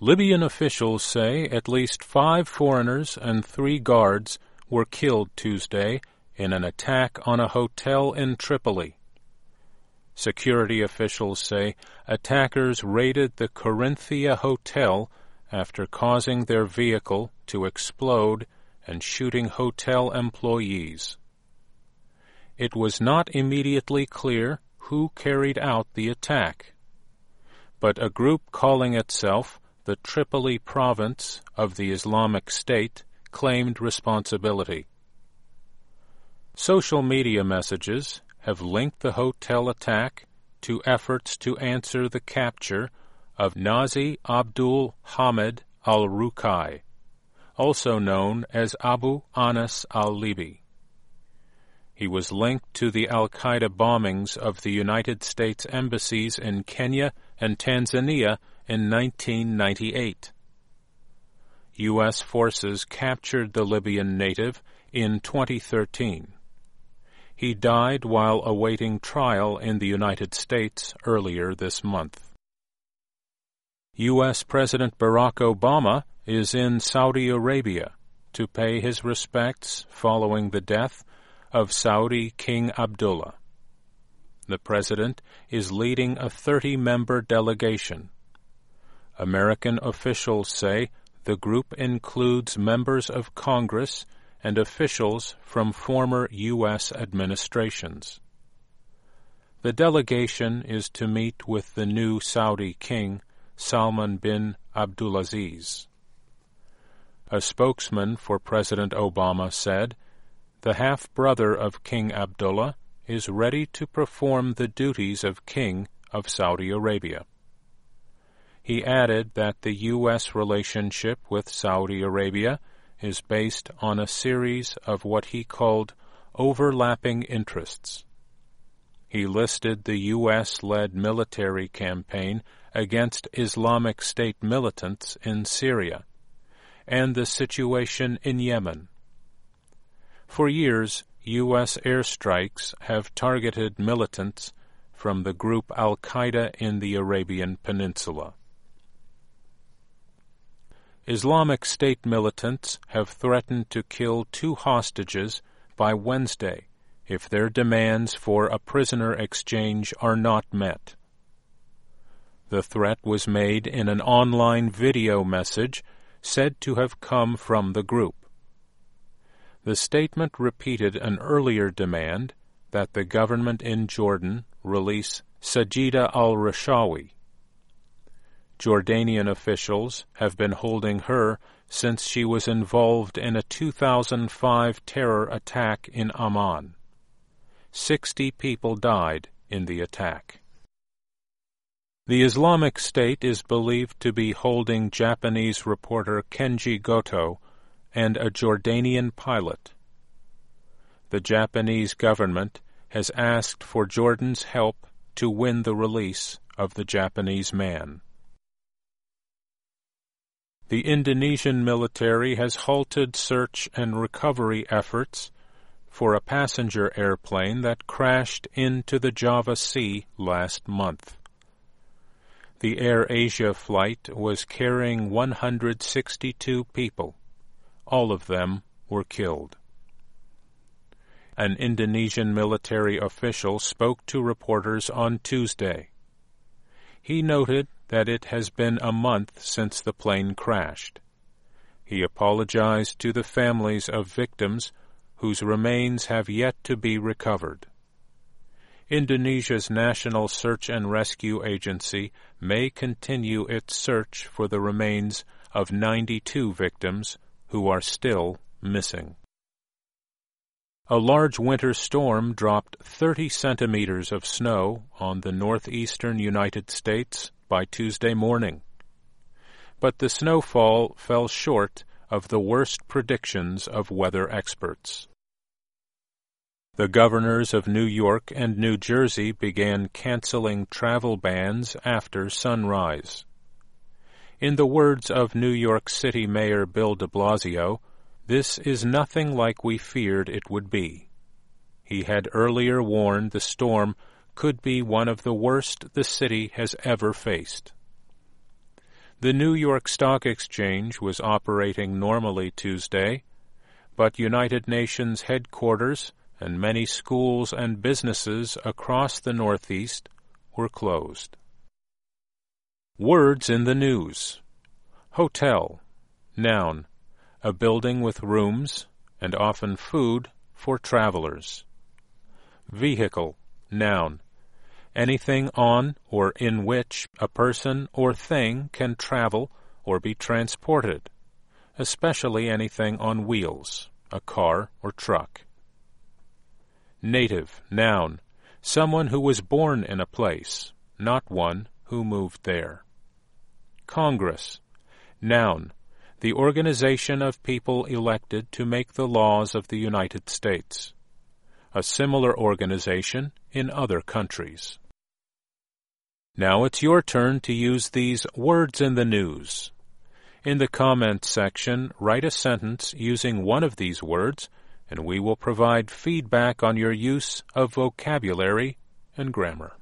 Libyan officials say at least 5 foreigners and 3 guards were killed Tuesday in an attack on a hotel in Tripoli. Security officials say attackers raided the Corinthia Hotel after causing their vehicle to explode and shooting hotel employees. It was not immediately clear who carried out the attack, but a group calling itself the Tripoli Province of the Islamic State claimed responsibility. Social media messages have linked the hotel attack to efforts to answer the capture of Nazi Abdul Hamid al-Rukai, also known as Abu Anas al-Libi. He was linked to the al-Qaeda bombings of the United States embassies in Kenya and Tanzania in 1998. U.S. forces captured the Libyan native in 2013. He died while awaiting trial in the United States earlier this month. U.S. President Barack Obama is in Saudi Arabia to pay his respects following the death of Saudi King Abdullah. The president is leading a 30-member delegation. American officials say the group includes members of Congress and officials from former U.S. administrations. The delegation is to meet with the new Saudi king, Salman bin Abdulaziz. A spokesman for President Obama said, "The half-brother of King Abdullah is ready to perform the duties of King of Saudi Arabia." He added that the U.S. relationship with Saudi Arabia is based on a series of what he called overlapping interests. He listed the U.S.-led military campaign against Islamic State militants in Syria and the situation in Yemen. For years, U.S. airstrikes have targeted militants from the group al-Qaeda in the Arabian Peninsula. Islamic State militants have threatened to kill 2 hostages by Wednesday if their demands for a prisoner exchange are not met. The threat was made in an online video message said to have come from the group. The statement repeated an earlier demand that the government in Jordan release Sajida al-Rishawi. Jordanian officials have been holding her since she was involved in a 2005 terror attack in Amman. 60 people died in the attack. The Islamic State is believed to be holding Japanese reporter Kenji Goto and a Jordanian pilot. The Japanese government has asked for Jordan's help to win the release of the Japanese man. The Indonesian military has halted search and recovery efforts for a passenger airplane that crashed into the Java Sea last month. The Air Asia flight was carrying 162 people. All of them were killed. An Indonesian military official spoke to reporters on Tuesday. He noted that it has been a month since the plane crashed. He apologized to the families of victims whose remains have yet to be recovered. Indonesia's National Search and Rescue Agency may continue its search for the remains of 92 victims who are still missing. A large winter storm dropped 30 centimeters of snow on the northeastern United States by Tuesday morning. But the snowfall fell short of the worst predictions of weather experts. The governors of New York and New Jersey began canceling travel bans after sunrise. In the words of New York City Mayor Bill de Blasio, "This is nothing like we feared it would be." He had earlier warned the storm could be one of the worst the city has ever faced. The New York Stock Exchange was operating normally Tuesday, but United Nations headquarters and many schools and businesses across the Northeast were closed. Words in the news. Hotel. Noun. A building with rooms and often food for travelers. Vehicle. Noun. Anything on or in which a person or thing can travel or be transported, especially anything on wheels, a car or truck. Native. Noun. Someone who was born in a place, not one who moved there. Congress. Noun. The organization of people elected to make the laws of the United States. A similar organization in other countries. Now it's your turn to use these words in the news. In the comments section, write a sentence using one of these words, and we will provide feedback on your use of vocabulary and grammar.